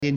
In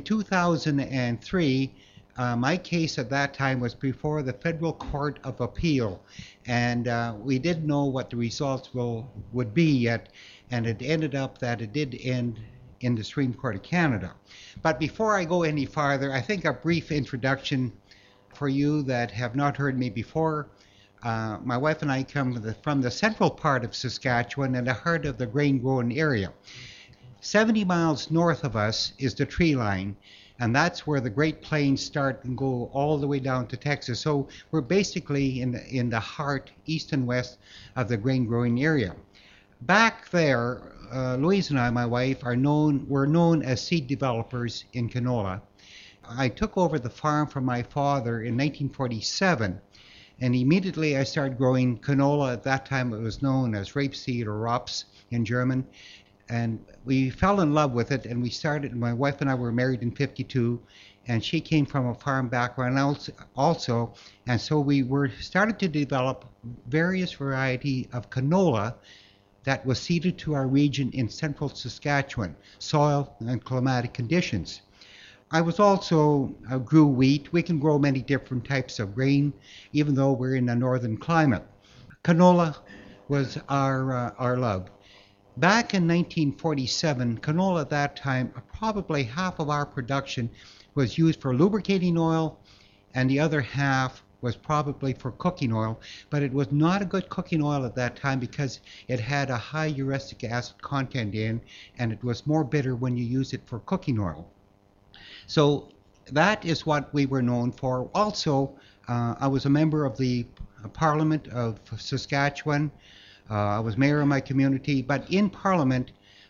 2003, my case at that time was before the Federal Court of Appeal, and we didn't know what the results would be yet, and it ended up that it did end in the Supreme Court of Canada. But before I go any farther, I think a brief introduction for you that have not heard me before. My wife and I come from the central part of Saskatchewan and the heart of the grain-growing area. 70 miles north of us is the tree line, and that's where the Great Plains start and go all the way down to Texas. So we're basically in the heart, east and west, of the grain-growing area. Back there, Louise and I, my wife, were known as seed developers in canola. I took over the farm from my father in 1947, and immediately I started growing canola. At that time it was known as rapeseed or Raps in German. And we fell in love with it, and we started. My wife and I were married in '52, and she came from a farm background also, and so we started to develop various variety of canola that was suited to our region in central Saskatchewan, soil and climatic conditions. I grew wheat. We can grow many different types of grain, even though we're in a northern climate. Canola was our love. Back in 1947, canola at that time, probably half of our production was used for lubricating oil, and the other half was probably for cooking oil. But it was not a good cooking oil at that time because it had a high uric acid content in, and it was more bitter when you use it for cooking oil. So that is what we were known for. Also, I was a member of the Parliament of Saskatchewan. I was mayor of my community, but in Parliament,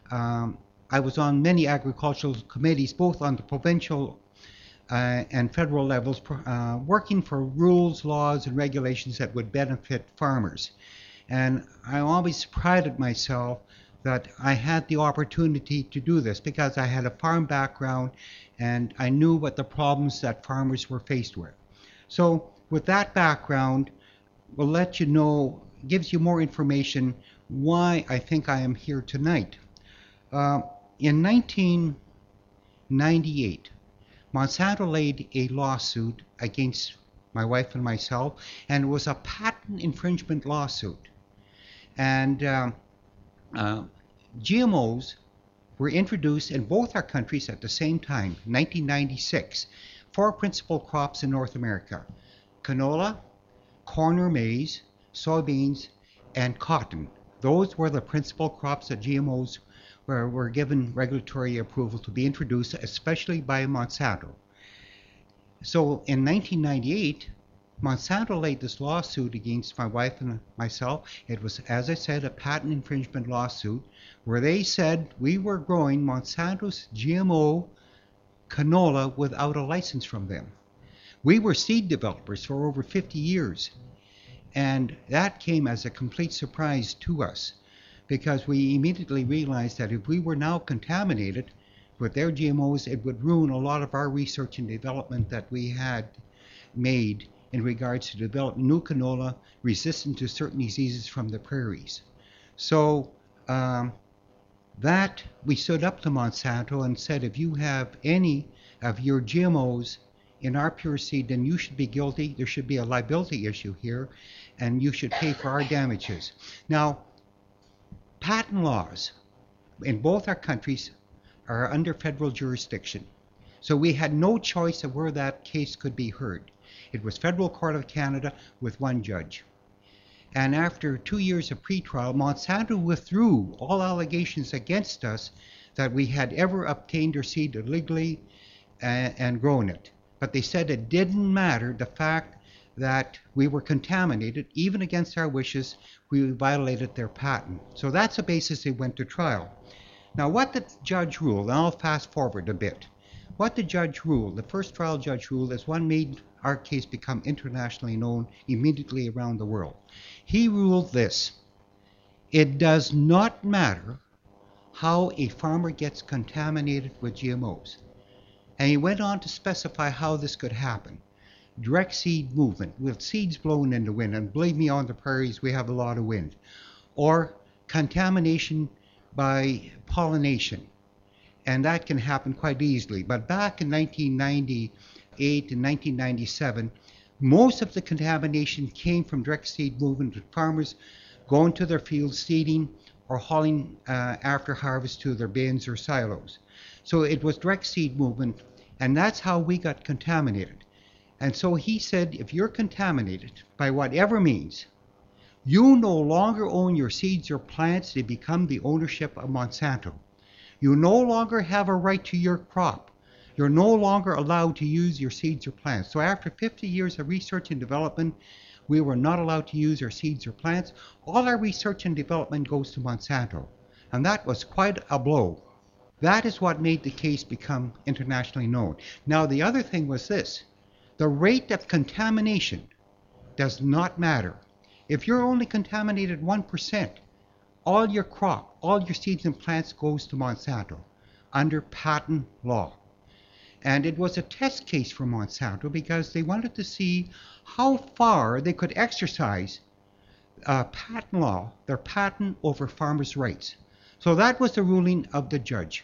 I was on many agricultural committees, both on the provincial and federal levels, working for rules, laws, and regulations that would benefit farmers. And I always prided myself that I had the opportunity to do this because I had a farm background and I knew what the problems that farmers were faced with. So with that background, we'll let you know, gives you more information why I think I am here tonight. In 1998, Monsanto laid a lawsuit against my wife and myself, and it was a patent infringement lawsuit. And GMOs were introduced in both our countries at the same time, 1996. 4 principal crops in North America: canola, corn or maize, soybeans, and cotton. Those were the principal crops that GMOs were given regulatory approval to be introduced, especially by Monsanto. So in 1998, Monsanto laid this lawsuit against my wife and myself. It was, as I said, a patent infringement lawsuit where they said we were growing Monsanto's GMO canola without a license from them. We were seed developers for over 50 years. And that came as a complete surprise to us because we immediately realized that if we were now contaminated with their GMOs, it would ruin a lot of our research and development that we had made in regards to developing new canola resistant to certain diseases from the prairies. So that we stood up to Monsanto and said, if you have any of your GMOs in our pure seed, then you should be guilty. There should be a liability issue here, and you should pay for our damages. Now, patent laws in both our countries are under federal jurisdiction. So we had no choice of where that case could be heard. It was Federal Court of Canada with 1 judge. And after 2 years of pretrial, Monsanto withdrew all allegations against us that we had ever obtained their seed illegally and grown it. But they said it didn't matter, the fact that we were contaminated, even against our wishes, we violated their patent. So that's the basis they went to trial. Now what the judge ruled, and I'll fast forward a bit. What the judge ruled, the first trial judge ruled, is one made our case become internationally known immediately around the world. He ruled this: it does not matter how a farmer gets contaminated with GMOs. And he went on to specify how this could happen. Direct seed movement, with seeds blown in the wind, and believe me, on the prairies we have a lot of wind. Or contamination by pollination. and that can happen quite easily. But back in 1998 and 1997, most of the contamination came from direct seed movement, with farmers going to their fields seeding or hauling after harvest to their bins or silos. So it was direct seed movement, and that's how we got contaminated. And so he said, if you're contaminated by whatever means, you no longer own your seeds or plants. They become the ownership of Monsanto. You no longer have a right to your crop. You're no longer allowed to use your seeds or plants. So after 50 years of research and development, we were not allowed to use our seeds or plants. All our research and development goes to Monsanto. And that was quite a blow. That is what made the case become internationally known. Now, the other thing was this. The rate of contamination does not matter. If you're only contaminated 1%, all your crop, all your seeds and plants goes to Monsanto under patent law. And it was a test case for Monsanto because they wanted to see how far they could exercise patent law, their patent over farmers' rights. So that was the ruling of the judge.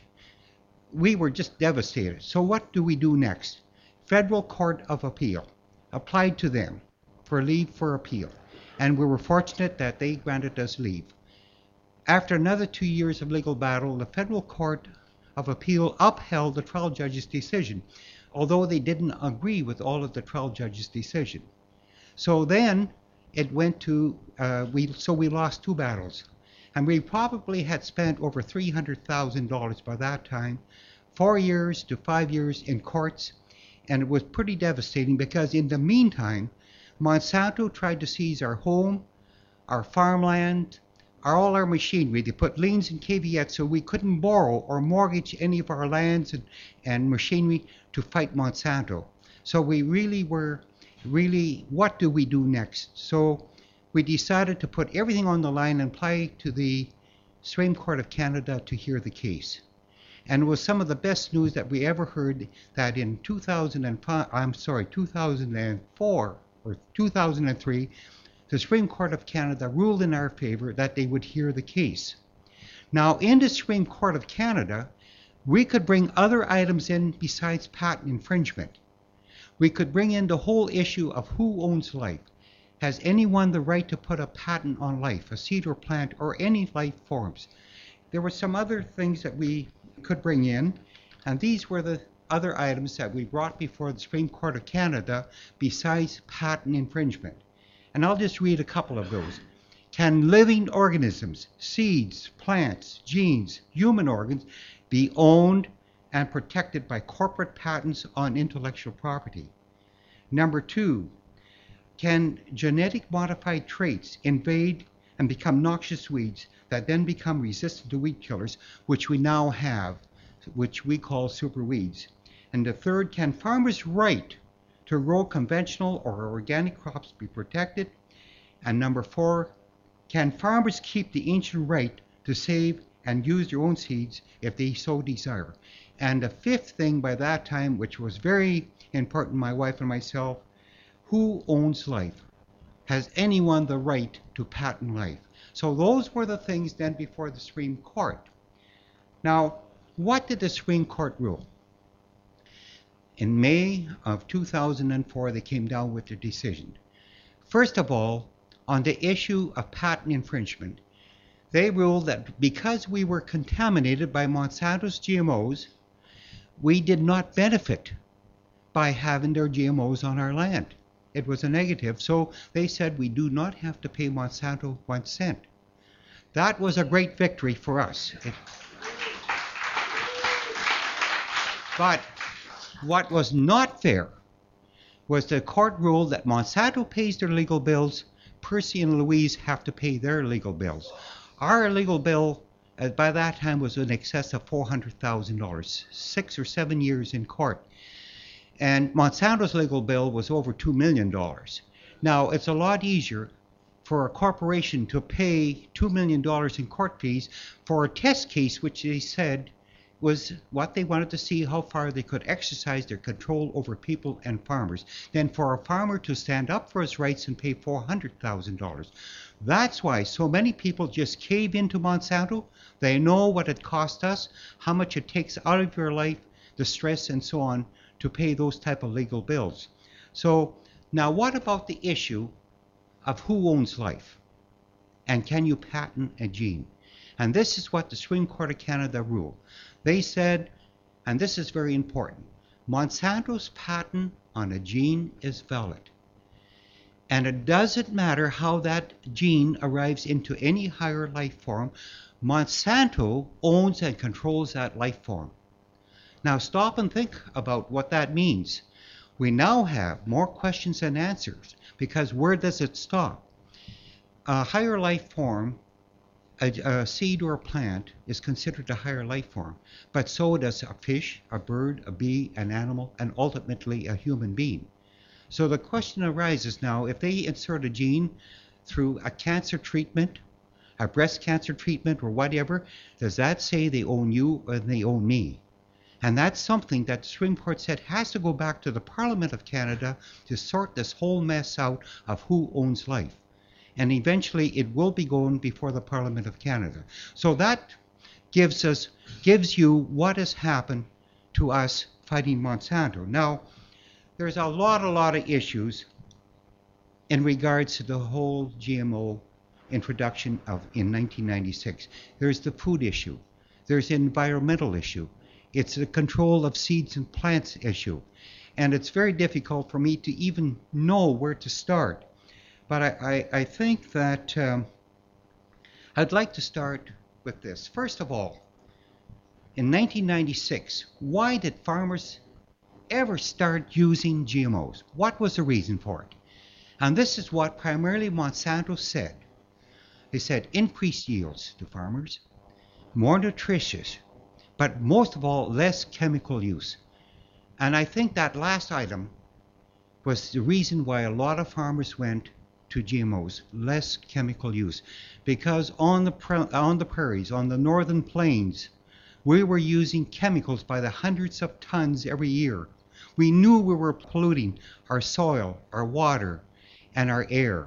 We were just devastated. So what do we do next? Federal Court of Appeal applied to them for leave for appeal. And we were fortunate that they granted us leave. After another 2 years of legal battle, the Federal Court of Appeal upheld the trial judge's decision, although they didn't agree with all of the trial judge's decision. So then it went to, we lost 2 battles. And we probably had spent over $300,000 by that time, 4 years to 5 years in courts. And it was pretty devastating because in the meantime, Monsanto tried to seize our home, our farmland, all our machinery. They put liens and caveats so we couldn't borrow or mortgage any of our lands and machinery to fight Monsanto. So we really were, what do we do next? So we decided to put everything on the line and apply to the Supreme Court of Canada to hear the case. And it was some of the best news that we ever heard that in 2004 or 2003, the Supreme Court of Canada ruled in our favor that they would hear the case. Now, in the Supreme Court of Canada, we could bring other items in besides patent infringement. We could bring in the whole issue of who owns life. Has anyone the right to put a patent on life, a seed or plant, or any life forms? There were some other things that we could bring in, and these were the other items that we brought before the Supreme Court of Canada besides patent infringement. And I'll just read a couple of those. Can living organisms, seeds, plants, genes, human organs be owned and protected by corporate patents on intellectual property? Number 2, can genetic modified traits invade and become noxious weeds that then become resistant to weed killers, which we now have, which we call superweeds? And the 3rd, can farmers' right to grow conventional or organic crops be protected? And number 4, can farmers keep the ancient right to save and use their own seeds if they so desire? And the 5th thing by that time, which was very important, my wife and myself, who owns life? Has anyone the right to patent life? So those were the things then before the Supreme Court. Now, what did the Supreme Court rule? In May of 2004, they came down with their decision. First of all, on the issue of patent infringement, they ruled that because we were contaminated by Monsanto's GMOs, we did not benefit by having their GMOs on our land. It was a negative, so they said we do not have to pay Monsanto 1 cent. That was a great victory for us. But what was not fair was the court ruled that Monsanto pays their legal bills, Percy and Louise have to pay their legal bills. Our legal bill by that time was in excess of $400,000, 6 or 7 years in court. And Monsanto's legal bill was over $2 million. Now, it's a lot easier for a corporation to pay $2 million in court fees for a test case, which they said was what they wanted to see, how far they could exercise their control over people and farmers, than for a farmer to stand up for his rights and pay $400,000. That's why so many people just cave into Monsanto. They know what it cost us, how much it takes out of your life, the stress and so on, to pay those type of legal bills. So now what about the issue of who owns life? And can you patent a gene? And this is what the Supreme Court of Canada ruled. They said, and this is very important, Monsanto's patent on a gene is valid. And it doesn't matter how that gene arrives into any higher life form, Monsanto owns and controls that life form. Now stop and think about what that means. We now have more questions than answers, because where does it stop? A higher life form, a seed or a plant, is considered a higher life form, but so does a fish, a bird, a bee, an animal, and ultimately a human being. So the question arises now, if they insert a gene through a cancer treatment, a breast cancer treatment or whatever, does that say they own you or they own me? And that's something that the Supreme Court said has to go back to the Parliament of Canada to sort this whole mess out of who owns life. And eventually it will be going before the Parliament of Canada. So that gives you what has happened to us fighting Monsanto. Now, there's a lot of issues in regards to the whole GMO introduction in 1996. There's the food issue. There's the environmental issue. It's the control of seeds and plants issue. And it's very difficult for me to even know where to start. But I think that I'd like to start with this. First of all, in 1996, why did farmers ever start using GMOs? What was the reason for it? And this is what primarily Monsanto said. They said increased yields to farmers, more nutritious, but most of all, less chemical use. And I think that last item was the reason why a lot of farmers went to GMOs, less chemical use. Because on the prairies, on the northern plains, we were using chemicals by the hundreds of tons every year. We knew we were polluting our soil, our water, and our air.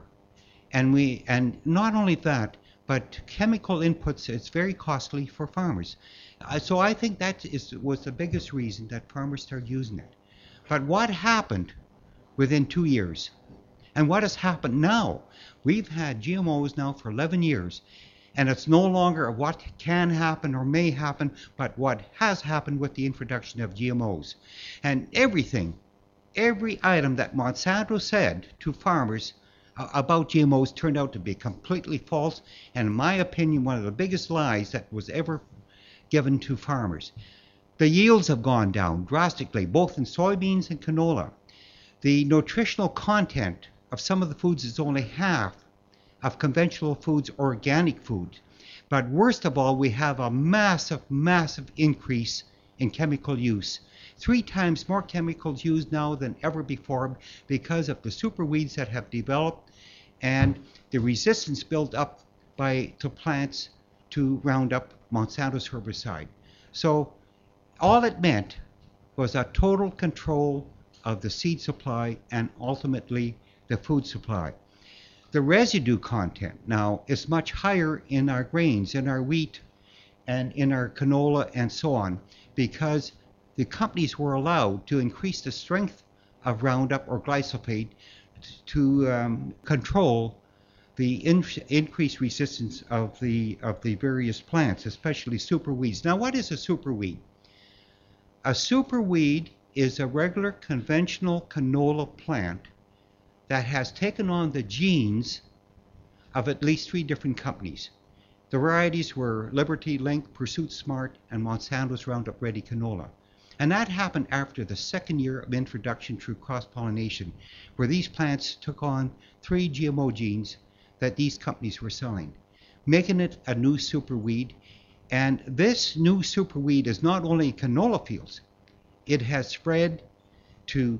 And not only that, but chemical inputs, it's very costly for farmers. So I think that was the biggest reason that farmers started using it. But what happened within 2 years? And what has happened now? We've had GMOs now for 11 years, and it's no longer what can happen or may happen, but what has happened with the introduction of GMOs. And every item that Monsanto said to farmers about GMOs turned out to be completely false, and in my opinion, one of the biggest lies that was ever given to farmers. The yields have gone down drastically, both in soybeans and canola. The nutritional content of some of the foods is only half of conventional foods, organic foods. But worst of all, we have a massive increase in chemical use. 3 times more chemicals used now than ever before because of the super weeds that have developed and the resistance built up to plants to Roundup, Monsanto's herbicide. So all it meant was a total control of the seed supply and ultimately the food supply. The residue content now is much higher in our grains, in our wheat, and in our canola and so on, because the companies were allowed to increase the strength of Roundup or glyphosate to control the increased resistance of the various plants, especially superweeds. Now, what is a superweed? A superweed is a regular conventional canola plant that has taken on the genes of at least 3 different companies. The varieties were Liberty Link, Pursuit Smart, and Monsanto's Roundup Ready canola. And that happened after the 2nd year of introduction through cross-pollination, where these plants took on 3 GMO genes that these companies were selling, making it a new superweed. And this new superweed is not only in canola fields, it has spread to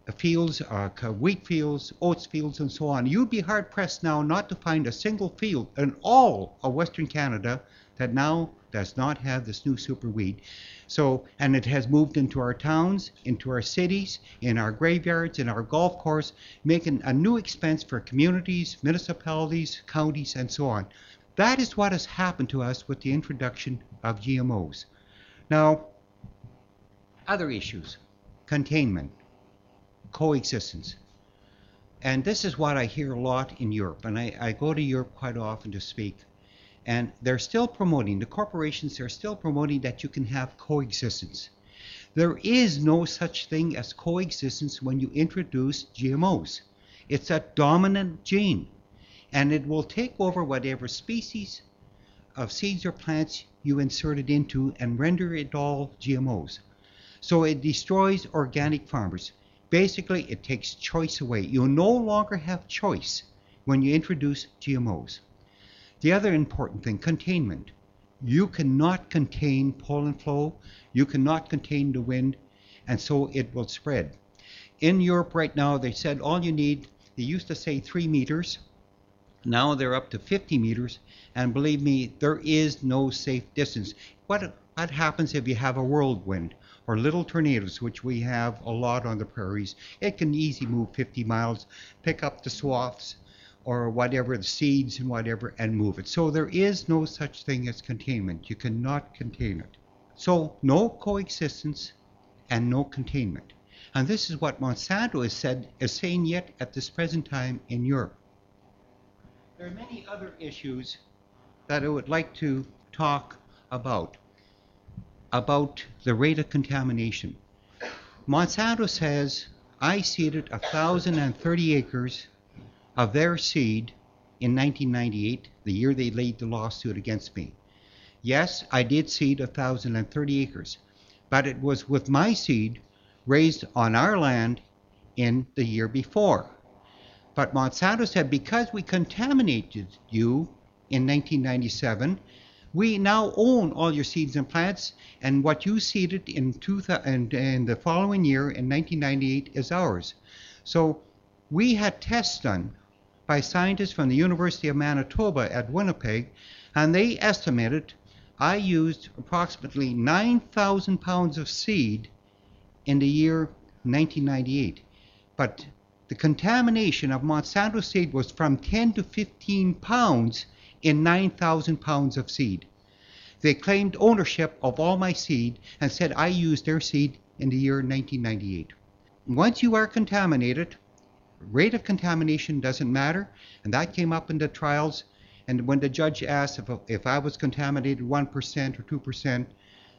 fields, wheat fields, oats fields, and so on. You'd be hard pressed now not to find a single field in all of Western Canada that now does not have this new superweed. So, and it has moved into our towns, into our cities, in our graveyards, in our golf course, making a new expense for communities, municipalities, counties, and so on. That is what has happened to us with the introduction of GMOs. Now, other issues: containment, coexistence. And this is what I hear a lot in Europe, and I go to Europe quite often to speak. And they're still promoting, the corporations are still promoting that you can have coexistence. There is no such thing as coexistence when you introduce GMOs. It's a dominant gene, and it will take over whatever species of seeds or plants you insert it into and render it all GMOs. So it destroys organic farmers. Basically, it takes choice away. You no longer have choice when you introduce GMOs. The other important thing, containment. You cannot contain pollen flow, you cannot contain the wind, and so it will spread. In Europe right now, they said all you need, they used to say 3 meters, now they're up to 50 meters, and believe me, there is no safe distance. What happens if you have a whirlwind or little tornadoes, which we have a lot on the prairies? It can easily move 50 miles, pick up the swaths, or whatever, the seeds and whatever, and move it. So there is no such thing as containment. You cannot contain it. So no coexistence and no containment. And this is what Monsanto is saying yet at this present time in Europe. There are many other issues that I would like to talk about the rate of contamination. Monsanto says, I seeded 1,030 acres of their seed in 1998, the year they laid the lawsuit against me. Yes, I did seed 1,030 acres, but it was with my seed raised on our land in the year before. But Monsanto said, because we contaminated you in 1997, we now own all your seeds and plants, and what you seeded in the following year in 1998 is ours. So we had tests done by scientists from the University of Manitoba at Winnipeg, and they estimated I used approximately 9,000 pounds of seed in the year 1998. But the contamination of Monsanto seed was from 10 to 15 pounds in 9,000 pounds of seed. They claimed ownership of all my seed and said I used their seed in the year 1998. Once you are contaminated, rate of contamination doesn't matter, and that came up in the trials. And when the judge asked if I was contaminated 1% or 2%,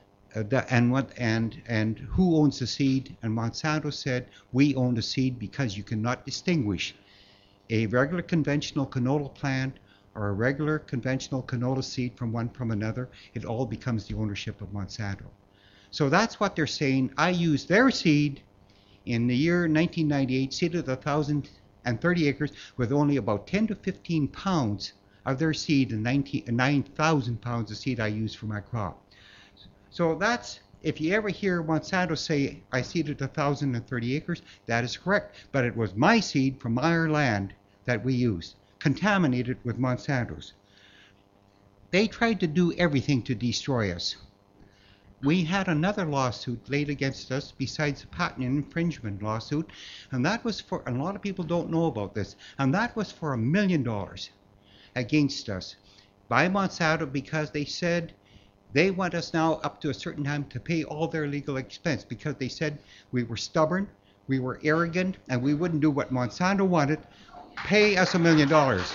and who owns the seed, and Monsanto said we own the seed because you cannot distinguish a regular conventional canola plant or a regular conventional canola seed from another. It all becomes the ownership of Monsanto. So that's what they're saying. I used their seed in the year 1998, seeded 1,030 acres with only about 10 to 15 pounds of their seed and 9,000 pounds of seed I used for my crop. So that's, if you ever hear Monsanto say I seeded 1,030 acres, that is correct. But it was my seed from our land that we used, contaminated with Monsanto's. They tried to do everything to destroy us. We had another lawsuit laid against us besides the patent infringement lawsuit, and that was for, and a lot of people don't know about this, and that was for $1 million against us by Monsanto, because they said they want us now up to a certain time to pay all their legal expense, because they said we were stubborn, we were arrogant, and we wouldn't do what Monsanto wanted, pay us $1 million.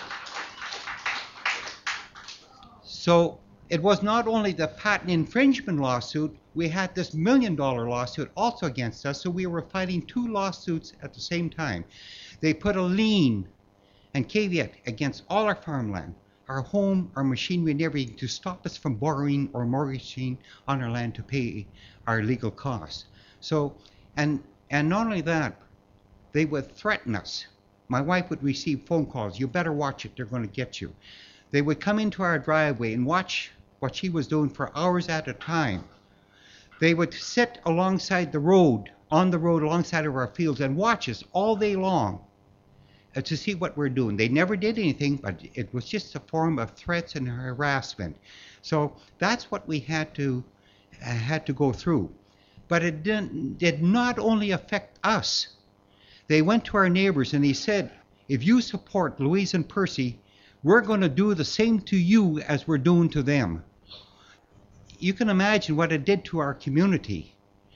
So it was not only the patent infringement lawsuit, we had this $1 million lawsuit also against us, so we were fighting 2 lawsuits at the same time. They put a lien and caveat against all our farmland, our home, our machinery, and everything to stop us from borrowing or mortgaging on our land to pay our legal costs. So, and not only that, they would threaten us. My wife would receive phone calls, you better watch it, they're going to get you. They would come into our driveway and watch what she was doing for hours at a time. They would sit alongside the road on the road alongside of our fields and watch us all day long to see what we're doing. They never did anything, but it was just a form of threats and harassment. So that's what we had to go through. But it did not only affect us. They went to our neighbors and they said, if you support Louise and Percy, we're going to do the same to you as we're doing to them. You can imagine what it did to our community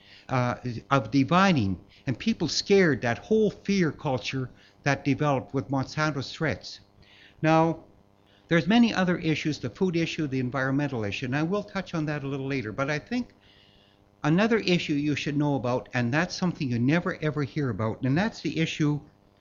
of dividing, and people scared, that whole fear culture that developed with Monsanto's threats. Now, there's many other issues, the food issue, the environmental issue, and I will touch on that a little later, but I think another issue you should know about, and that's something you never ever hear about, and that's the issue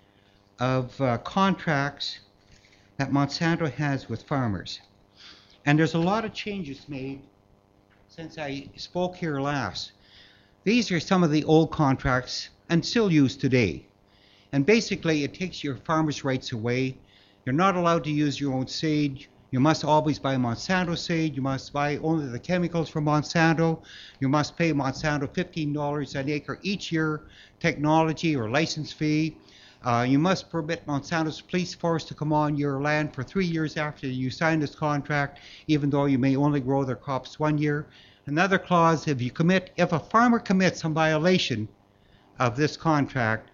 of contracts that Monsanto has with farmers. And there's a lot of changes made since I spoke here last. These are some of the old contracts and still used today. And basically it takes your farmers' rights away. You're not allowed to use your own seed. You must always buy Monsanto seed. You must buy only the chemicals from Monsanto. You must pay Monsanto $15 an acre each year technology or license fee. You must permit Monsanto's police force to come on your land for 3 years after you sign this contract, even though you may only grow their crops 1 year. Another clause, if a farmer commits some violation of this contract,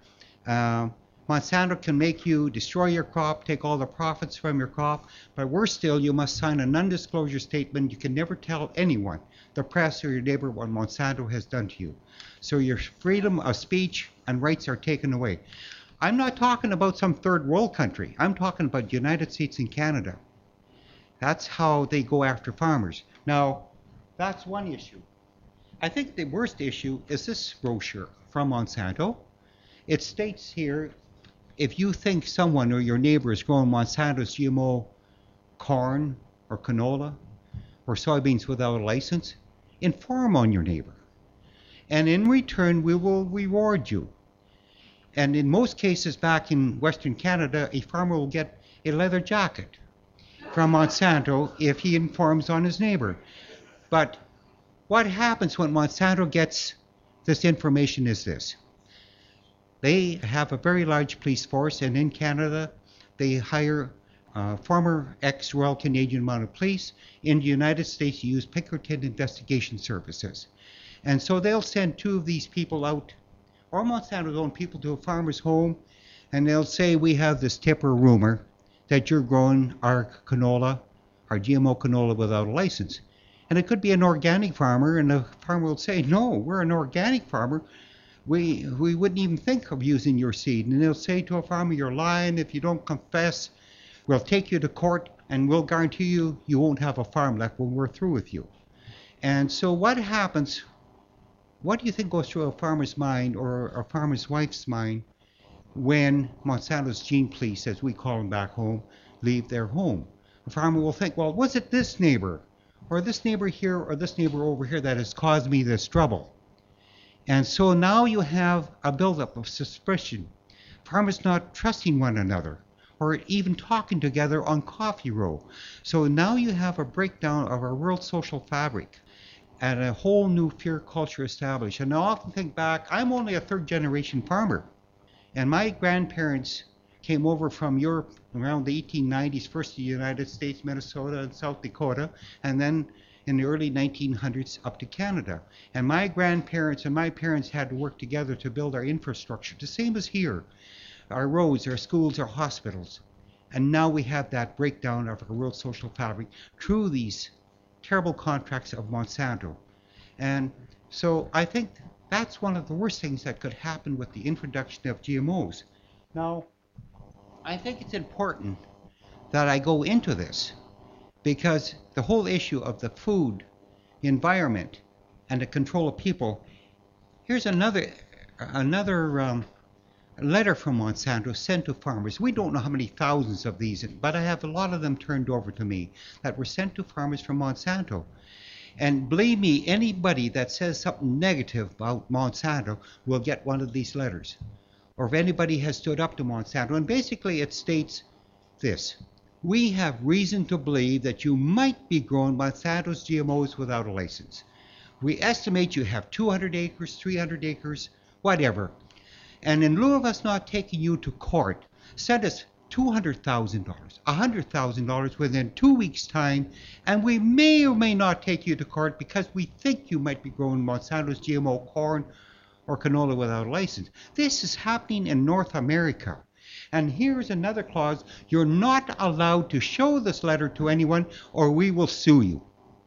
Monsanto can make you destroy your crop, take all the profits from your crop, but worse still, you must sign a non-disclosure statement. You can never tell anyone, the press or your neighbor, what Monsanto has done to you. So your freedom of speech and rights are taken away. I'm not talking about some third world country. I'm talking about the United States and Canada. That's how they go after farmers. Now, that's one issue. I think the worst issue is this brochure from Monsanto. It states here, if you think someone or your neighbor is growing Monsanto's GMO corn or canola or soybeans without a license, inform on your neighbor. And in return, we will reward you. And in most cases back in Western Canada, a farmer will get a leather jacket from Monsanto if he informs on his neighbor. But what happens when Monsanto gets this information is this. They have a very large police force, and in Canada, they hire former ex-Royal Canadian Mounted Police. In the United States, you use Pinkerton Investigation Services. And so they'll send 2 of these people out, or Monsanto's own people, to a farmer's home, and they'll say, we have this tip or rumor that you're growing our canola, our GMO canola, without a license. And it could be an organic farmer, and the farmer will say, no, we're an organic farmer. We wouldn't even think of using your seed. And they'll say to a farmer, you're lying. If you don't confess, we'll take you to court, and we'll guarantee you you won't have a farm left when we're through with you. And so what happens? What do you think goes through a farmer's mind or a farmer's wife's mind when Monsanto's gene police, as we call them back home, leave their home? A farmer will think, well, was it this neighbor or this neighbor here or this neighbor over here that has caused me this trouble? And so now you have a buildup of suspicion, farmers not trusting one another or even talking together on Coffee Row. So now you have a breakdown of our world social fabric and a whole new fear culture established. And I often think back, I'm only a 3rd generation farmer. And my grandparents came over from Europe around the 1890s, first to the United States, Minnesota and South Dakota, and then in the early 1900s up to Canada. And my grandparents and my parents had to work together to build our infrastructure, the same as here, our roads, our schools, our hospitals. And now we have that breakdown of our world social fabric through these terrible contracts of Monsanto. And so I think that's one of the worst things that could happen with the introduction of GMOs. Now, I think it's important that I go into this because the whole issue of the food, the environment, and the control of people. Here's another letter from Monsanto sent to farmers. We don't know how many thousands of these, but I have a lot of them turned over to me that were sent to farmers from Monsanto. And believe me, anybody that says something negative about Monsanto will get one of these letters. Or if anybody has stood up to Monsanto, and basically it states this: we have reason to believe that you might be growing Monsanto's GMOs without a license. We estimate you have 200 acres, 300 acres, whatever. And in lieu of us not taking you to court, send us $200,000, $100,000 within 2 weeks' time, and we may or may not take you to court because we think you might be growing Monsanto's GMO corn or canola without a license. This is happening in North America. And here's another clause: you're not allowed to show this letter to anyone or we will sue you.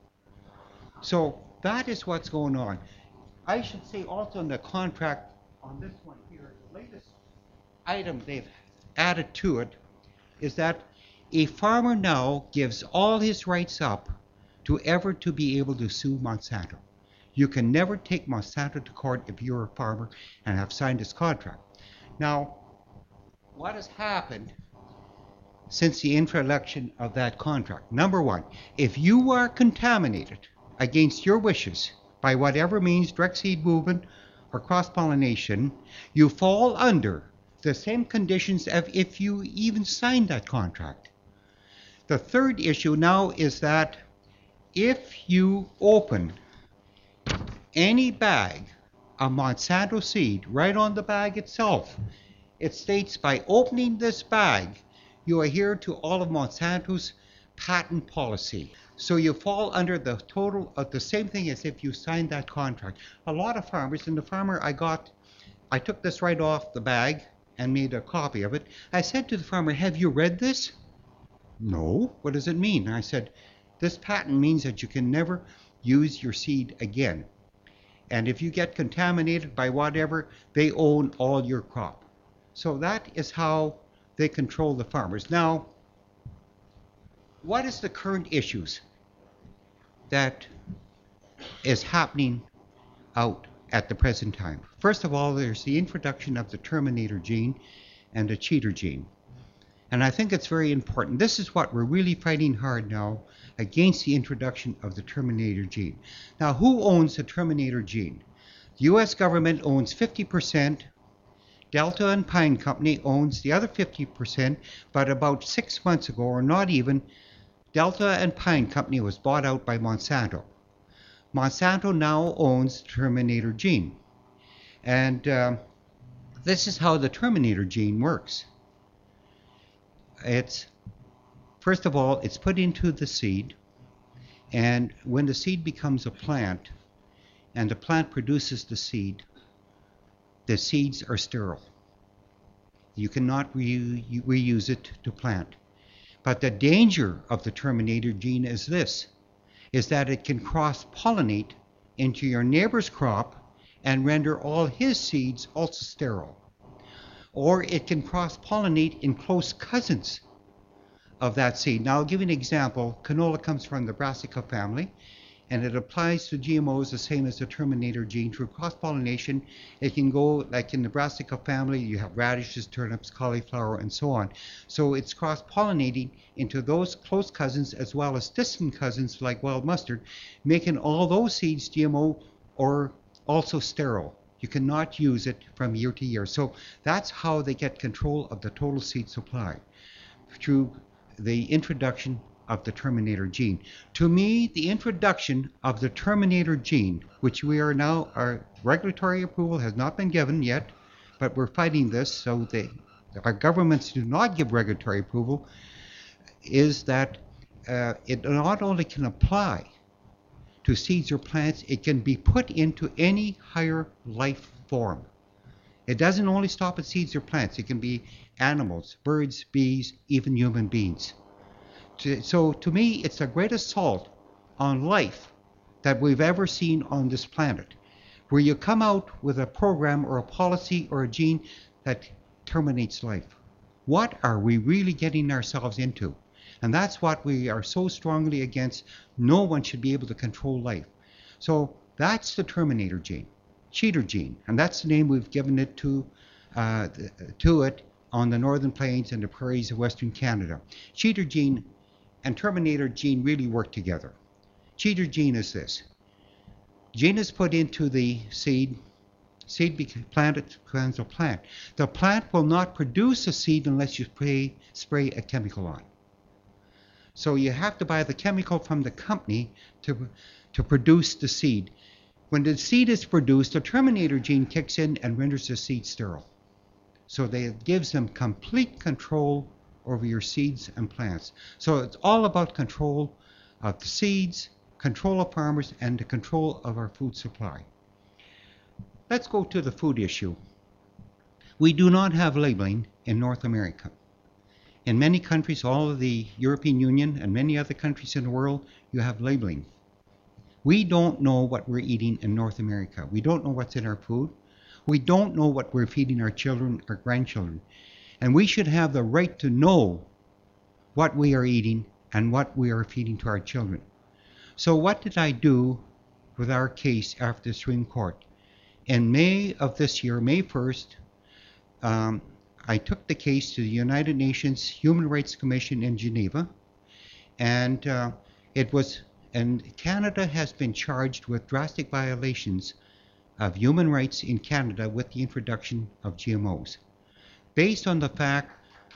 So that is what's going on. I should say also in the contract on this one here, the latest item they've added to it is that a farmer now gives all his rights up to ever to be able to sue Monsanto. You can never take Monsanto to court if you're a farmer and have signed this contract. Now, what has happened since the introduction of that contract? Number one, if you are contaminated against your wishes by whatever means, direct seed movement or cross-pollination, you fall under the same conditions as if you even signed that contract. The third issue now is that if you open any bag of Monsanto seed, right on the bag itself, it states by opening this bag, you adhere to all of Monsanto's patent policy. So you fall under the total of the same thing as if you signed that contract. A lot of farmers, and the farmer I took this right off the bag and made a copy of it. I said to the farmer, have you read this? No. What does it mean? I said, this patent means that you can never use your seed again. And if you get contaminated by whatever, they own all your crop. So that is how they control the farmers. Now, what is the current issues that is happening out at the present time? First of all, there's the introduction of the terminator gene and the cheater gene. And I think it's very important. This is what we're really fighting hard now against the introduction of the terminator gene. Now, who owns the terminator gene? The U.S. government owns 50%. Delta and Pine Company owns the other 50%, but about 6 months ago, or not even, Delta and Pine Company was bought out by Monsanto. Monsanto now owns the terminator gene. And this is how the terminator gene works. First of all, it's put into the seed, and when the seed becomes a plant, and the plant produces the seeds are sterile. You cannot reuse it to plant. But the danger of the terminator gene is this, is that it can cross-pollinate into your neighbor's crop and render all his seeds also sterile. Or it can cross-pollinate in close cousins of that seed. Now I'll give you an example. Canola comes from the Brassica family, and it applies to GMOs the same as the terminator gene. Through cross-pollination, it can go, like in the Brassica family, you have radishes, turnips, cauliflower, and so on. So it's cross-pollinating into those close cousins as well as distant cousins like wild mustard, making all those seeds GMO or also sterile. You cannot use it from year to year. So that's how they get control of the total seed supply, through the introduction of the terminator gene. To me, the introduction of the terminator gene, which we are now, our regulatory approval has not been given yet, but we're fighting this, so our governments do not give regulatory approval, is that it not only can apply to seeds or plants, it can be put into any higher life form. It doesn't only stop at seeds or plants. It can be animals, birds, bees, even human beings. So to me, it's the great assault on life that we've ever seen on this planet, where you come out with a program or a policy or a gene that terminates life. What are we really getting ourselves into? And that's what we are so strongly against. No one should be able to control life. So that's the terminator gene, cheater gene, and that's the name we've given it to it on the northern plains and the prairies of Western Canada. Cheater gene and terminator gene really work together. Cheater gene is this. Gene is put into the seed becomes a plant. The plant will not produce a seed unless you spray a chemical on. So you have to buy the chemical from the company to produce the seed. When the seed is produced, the terminator gene kicks in and renders the seed sterile. So it gives them complete control over your seeds and plants. So it's all about control of the seeds, control of farmers, and the control of our food supply. Let's go to the food issue. We do not have labeling in North America. In many countries, all of the European Union and many other countries in the world, you have labeling. We don't know what we're eating in North America. We don't know what's in our food. We don't know what we're feeding our children, our grandchildren. And we should have the right to know what we are eating and what we are feeding to our children. So what did I do with our case after the Supreme Court? In May of this year, May 1st, I took the case to the United Nations Human Rights Commission in Geneva, and Canada has been charged with drastic violations of human rights in Canada with the introduction of GMOs. Based on the fact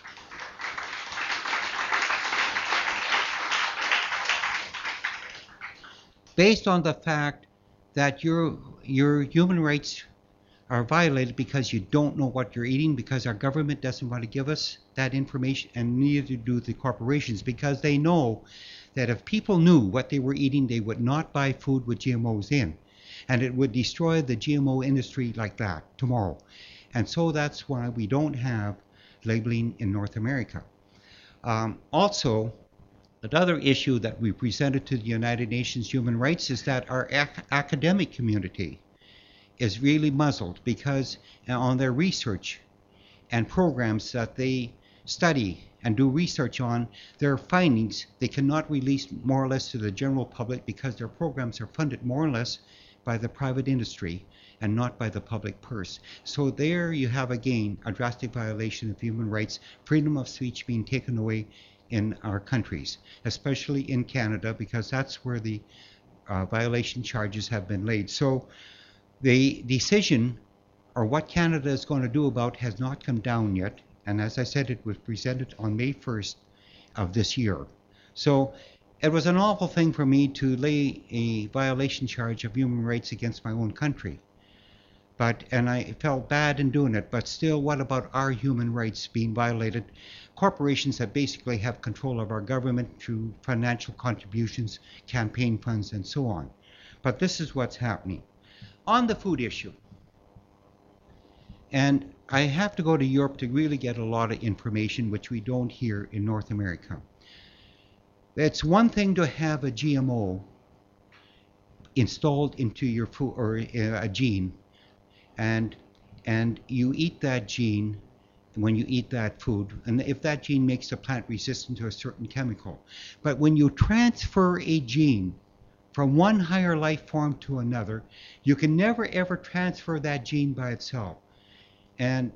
that your human rights are violated because you don't know what you're eating, because our government doesn't want to give us that information, and neither do the corporations, because they know that if people knew what they were eating, they would not buy food with GMOs in, and it would destroy the GMO industry like that tomorrow. And so that's why we don't have labeling in North America. Also, another issue that we presented to the United Nations Human Rights is that our academic community is really muzzled because on their research and programs that they study and do research on, their findings they cannot release more or less to the general public because their programs are funded more or less by the private industry and not by the public purse. So there you have again a drastic violation of human rights, freedom of speech being taken away in our countries, especially in Canada, because that's where the violation charges have been laid. So the decision, or what Canada is going to do about, has not come down yet. And as I said, it was presented on May 1st of this year. So it was an awful thing for me to lay a violation charge of human rights against my own country. And I felt bad in doing it, but still, what about our human rights being violated? Corporations that basically have control of our government through financial contributions, campaign funds, and so on. But this is what's happening. On the food issue, and I have to go to Europe to really get a lot of information, which we don't hear in North America. It's one thing to have a GMO installed into your food, or a gene, and you eat that gene when you eat that food, and if that gene makes the plant resistant to a certain chemical. But when you transfer a gene from one higher life form to another, you can never ever transfer that gene by itself. And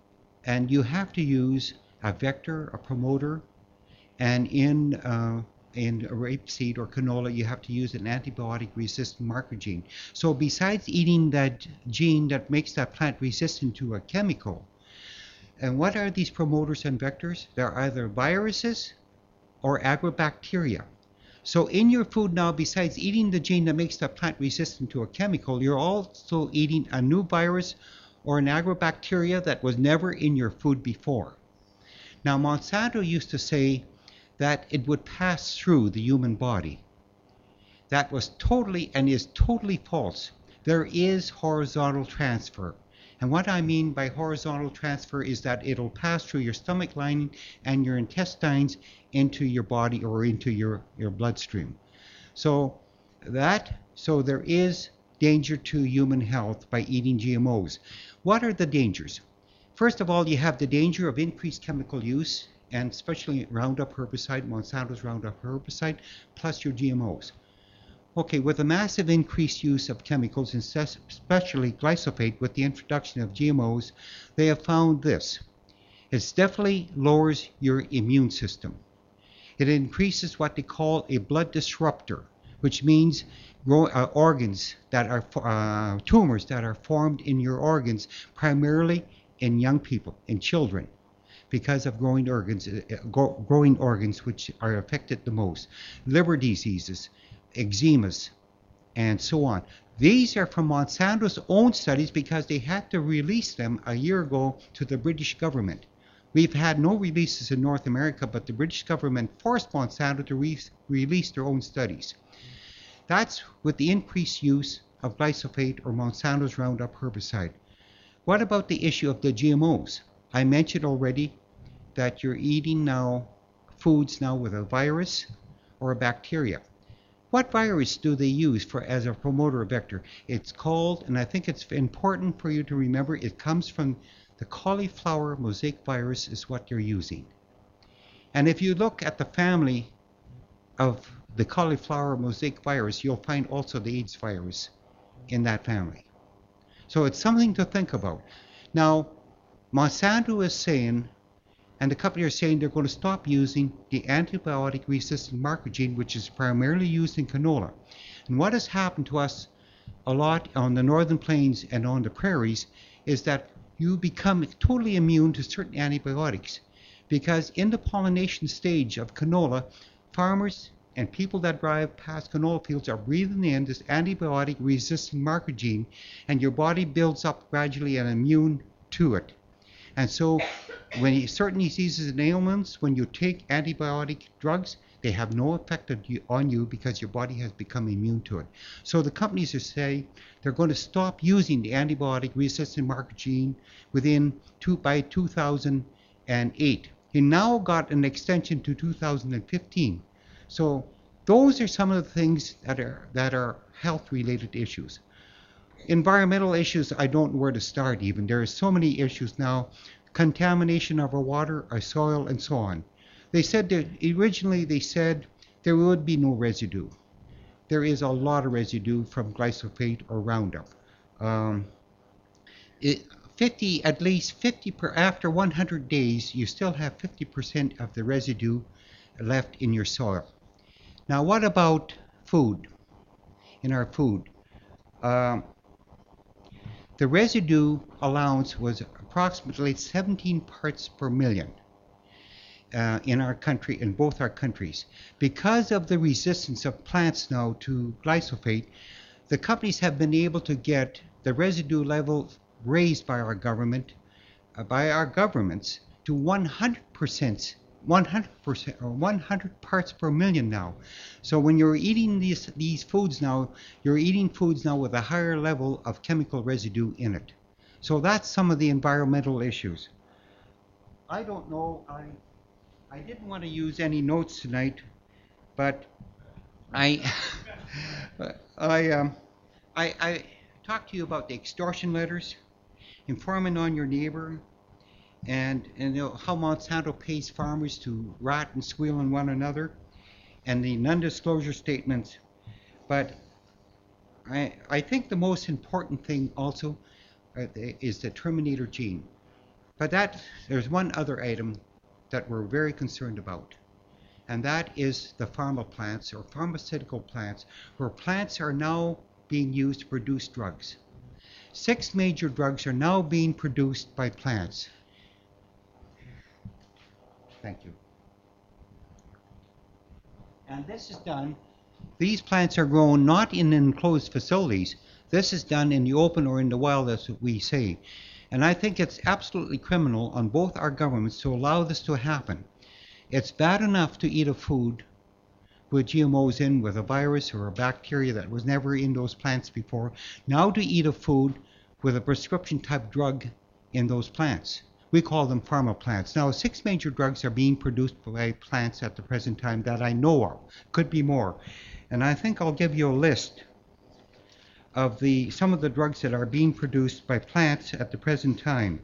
you have to use a vector, a promoter, and in rapeseed or canola, you have to use an antibiotic-resistant marker gene. So besides eating that gene that makes that plant resistant to a chemical, and what are these promoters and vectors? They're either viruses or agrobacteria. So in your food now, besides eating the gene that makes the plant resistant to a chemical, you're also eating a new virus or an agrobacteria that was never in your food before. Now, Monsanto used to say that it would pass through the human body. That was totally and is totally false. There is horizontal transfer. And what I mean by horizontal transfer is that it'll pass through your stomach lining and your intestines into your body or into your bloodstream. So there is danger to human health by eating GMOs. What are the dangers? First of all, you have the danger of increased chemical use, and especially Roundup herbicide, Monsanto's Roundup herbicide, plus your GMOs. Okay, with a massive increased use of chemicals, especially glyphosate, with the introduction of GMOs, they have found this. It definitely lowers your immune system. It increases what they call a blood disruptor, which means organs that are tumors that are formed in your organs, primarily in young people, in children, because of growing organs which are affected the most. Liver diseases, eczemas, and so on. These are from Monsanto's own studies because they had to release them a year ago to the British government. We've had no releases in North America, but the British government forced Monsanto to release their own studies. That's with the increased use of glyphosate or Monsanto's Roundup herbicide. What about the issue of the GMOs? I mentioned already that you're eating now foods now with a virus or a bacteria. What virus do they use as a promoter vector? It's called, and I think it's important for you to remember, it comes from the cauliflower mosaic virus is what they're using. And if you look at the family of the cauliflower mosaic virus, you'll find also the AIDS virus in that family. So it's something to think about. Now, Monsanto is saying, and the company are saying they're going to stop using the antibiotic-resistant marker gene, which is primarily used in canola. And what has happened to us a lot on the northern plains and on the prairies is that you become totally immune to certain antibiotics, because in the pollination stage of canola, farmers and people that drive past canola fields are breathing in this antibiotic-resistant marker gene, and your body builds up gradually an immune to it. And so when certain diseases and ailments, when you take antibiotic drugs, they have no effect on you because your body has become immune to it. So the companies are saying they're going to stop using the antibiotic-resistant marker gene by 2008. He now got an extension to 2015. So those are some of the things that are health-related issues. Environmental issues, I don't know where to start even. There are so many issues now. Contamination of our water, our soil, and so on. They said that originally they said there would be no residue. There is a lot of residue from glyphosate or Roundup. At least 50 after 100 days, you still have 50% of the residue left in your soil. Now, what about food? In our food, the residue allowance was approximately 17 parts per million in our country, in both our countries. Because of the resistance of plants now to glyphosate, the companies have been able to get the residue level raised by our government, by our governments, to 100%, or 100 parts per million now. So when you're eating these foods now, you're eating foods now with a higher level of chemical residue in it. So that's some of the environmental issues. I don't know, I didn't want to use any notes tonight, but I talked to you about the extortion letters, informing on your neighbor, and how Monsanto pays farmers to rat and squeal on one another, and the non-disclosure statements. But I think the most important thing also is the terminator gene. But there's one other item that we're very concerned about, and that is the pharma plants or pharmaceutical plants, where plants are now being used to produce drugs. 6 major drugs are now being produced by plants. Thank you. And this is done, these plants are grown not in enclosed facilities. This is done in the open or in the wild, as we say. And I think it's absolutely criminal on both our governments to allow this to happen. It's bad enough to eat a food with GMOs in, with a virus or a bacteria that was never in those plants before. Now to eat a food with a prescription type drug in those plants. We call them pharma plants. Now 6 major drugs are being produced by plants at the present time that I know of. Could be more. And I think I'll give you a list of some of the drugs that are being produced by plants at the present time.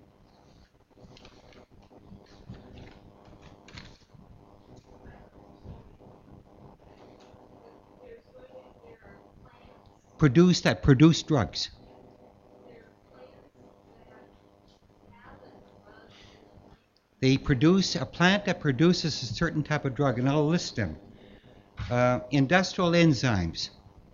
Produce drugs. They produce a plant that produces a certain type of drug, and I'll list them. Industrial enzymes,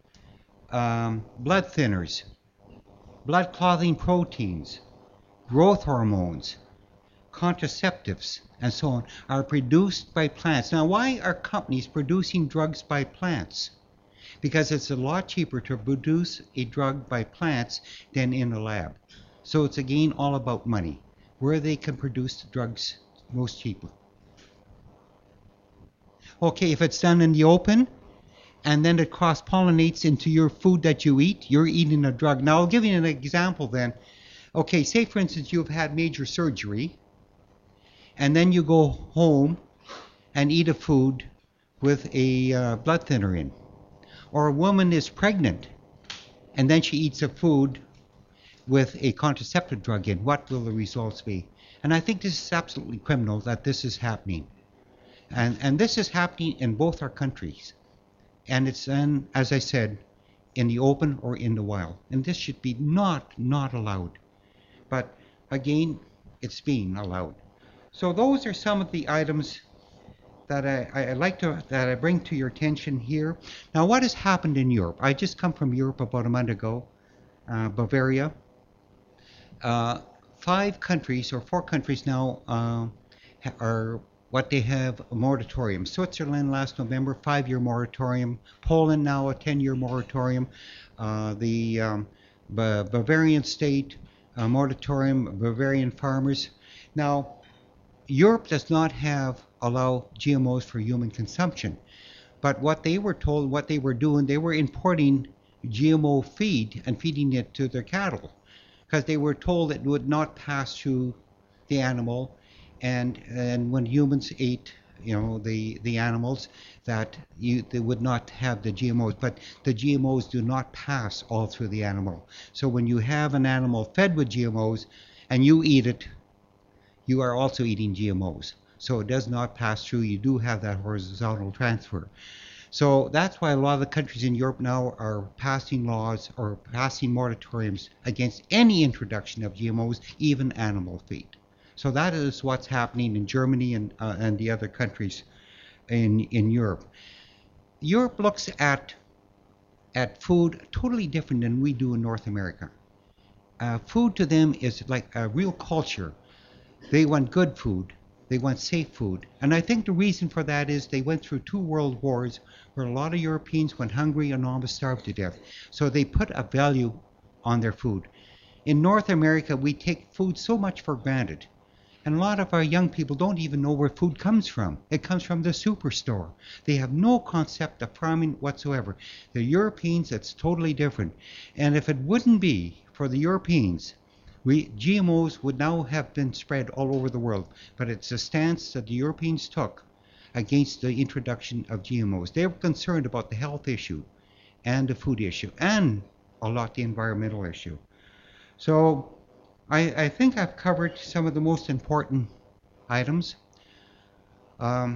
blood thinners, blood clotting proteins, growth hormones, contraceptives, and so on, are produced by plants. Now, why are companies producing drugs by plants? because it's a lot cheaper to produce a drug by plants than in a lab. So it's again all about money, where they can produce the drugs most cheaply. Okay, if it's done in the open and then it cross-pollinates into your food that you eat, you're eating a drug. Now I'll give you an example then. Okay, say for instance you've had major surgery and then you go home and eat a food with a blood thinner in. Or a woman is pregnant and then she eats a food with a contraceptive drug in. What will the results be? And I think this is absolutely criminal that this is happening. And this is happening in both our countries. And it's done, as I said, in the open or in the wild. And this should be not allowed. But again, it's being allowed. So those are some of the items that I bring to your attention here. Now, what has happened in Europe? I just come from Europe about a month ago, Bavaria. 5 countries or 4 countries now are what they have a moratorium. Switzerland last November, 5-year moratorium. Poland now a 10-year moratorium. The Bavarian state moratorium, Bavarian farmers. Now, Europe does not allow GMOs for human consumption. But what they were told, what they were doing, they were importing GMO feed and feeding it to their cattle, because they were told it would not pass through the animal, and when humans ate, the animals, that they would not have the GMOs. But the GMOs do not pass all through the animal. So when you have an animal fed with GMOs and you eat it, you are also eating GMOs. So it does not pass through. You do have that horizontal transfer. So that's why a lot of the countries in Europe now are passing laws or passing moratoriums against any introduction of GMOs, even animal feed. So that is what's happening in Germany and the other countries in Europe. Europe looks at food totally different than we do in North America. Food to them is like a real culture. They want good food. They want safe food. And I think the reason for that is they went through 2 world wars where a lot of Europeans went hungry and almost starved to death. So they put a value on their food. In North America, we take food so much for granted. And a lot of our young people don't even know where food comes from. It comes from the superstore. They have no concept of farming whatsoever. The Europeans, it's totally different. And if it wouldn't be for the Europeans, GMOs would now have been spread all over the world. But it's a stance that the Europeans took against the introduction of GMOs. They were concerned about the health issue and the food issue and a lot the environmental issue. So I think I've covered some of the most important items. I'll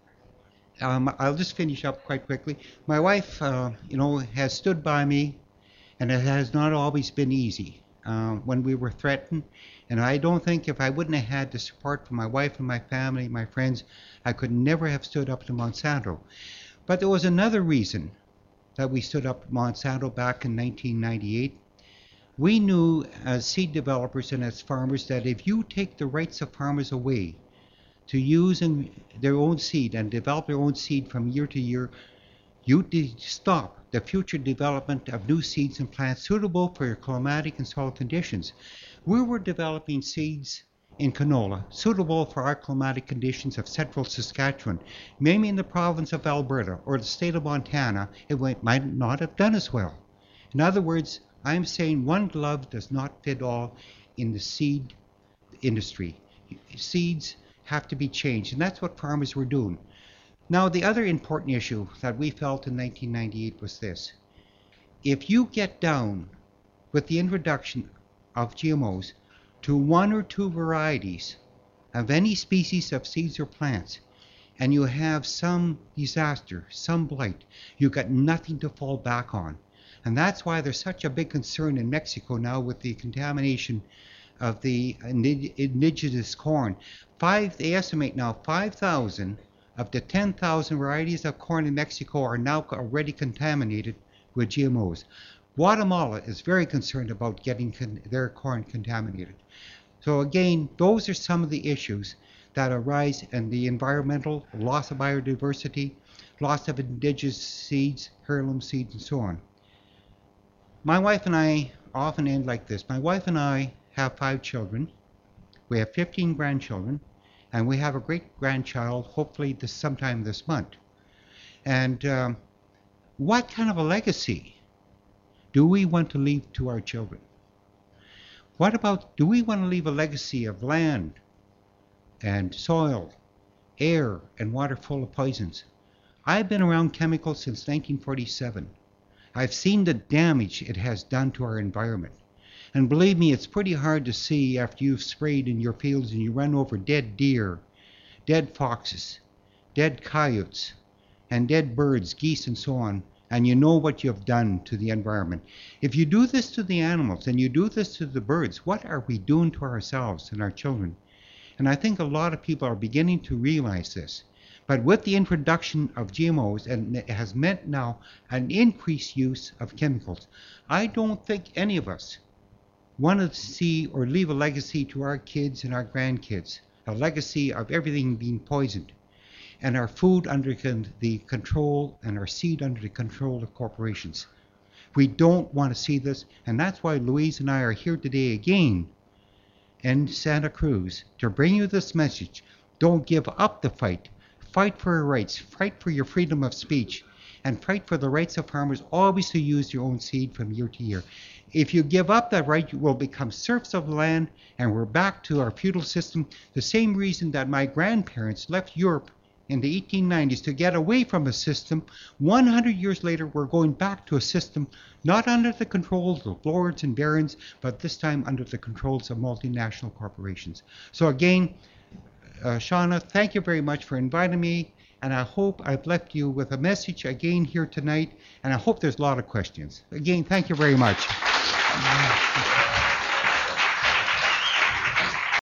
just finish up quite quickly. My wife, has stood by me, and it has not always been easy when we were threatened. And I don't think if I wouldn't have had the support from my wife and my family, my friends, I could never have stood up to Monsanto. But there was another reason that we stood up to Monsanto back in 1998. We knew as seed developers and as farmers that if you take the rights of farmers away to use their own seed and develop their own seed from year to year, you stop the future development of new seeds and plants suitable for your climatic and soil conditions. We were developing seeds in canola suitable for our climatic conditions of central Saskatchewan. Maybe in the province of Alberta or the state of Montana, it might not have done as well. In other words, I'm saying one glove does not fit all in the seed industry. Seeds have to be changed, and that's what farmers were doing. Now, the other important issue that we felt in 1998 was this. If you get down with the introduction of GMOs to 1 or 2 varieties of any species of seeds or plants, and you have some disaster, some blight, you've got nothing to fall back on. And that's why there's such a big concern in Mexico now with the contamination of the indigenous corn. They estimate now 5,000 of the 10,000 varieties of corn in Mexico are now already contaminated with GMOs. Guatemala is very concerned about getting their corn contaminated. So again, those are some of the issues that arise in the environmental loss of biodiversity, loss of indigenous seeds, heirloom seeds, and so on. My wife and I often end like this. My wife and I have 5 children. We have 15 grandchildren, and we have a great-grandchild, hopefully sometime this month. And what kind of a legacy do we want to leave to our children? What about, do we want to leave a legacy of land and soil, air, and water full of poisons? I've been around chemicals since 1947. I've seen the damage it has done to our environment. And believe me, it's pretty hard to see after you've sprayed in your fields and you run over dead deer, dead foxes, dead coyotes, and dead birds, geese, and so on, and you know what you've done to the environment. If you do this to the animals and you do this to the birds, what are we doing to ourselves and our children? And I think a lot of people are beginning to realize this. But with the introduction of GMOs, and it has meant now an increased use of chemicals, I don't think any of us want to see or leave a legacy to our kids and our grandkids, a legacy of everything being poisoned, and our food under the control and our seed under the control of corporations. We don't want to see this, and that's why Louise and I are here today again in Santa Cruz to bring you this message. Don't give up the fight. Fight for your rights, fight for your freedom of speech, and fight for the rights of farmers always to use your own seed from year to year. If you give up that right, you will become serfs of the land, and we're back to our feudal system, the same reason that my grandparents left Europe in the 1890s to get away from a system. 100 years later, we're going back to a system not under the controls of lords and barons, but this time under the controls of multinational corporations. So again, Shauna, thank you very much for inviting me, and I hope I've left you with a message again here tonight, and I hope there's a lot of questions. Again, thank you very much.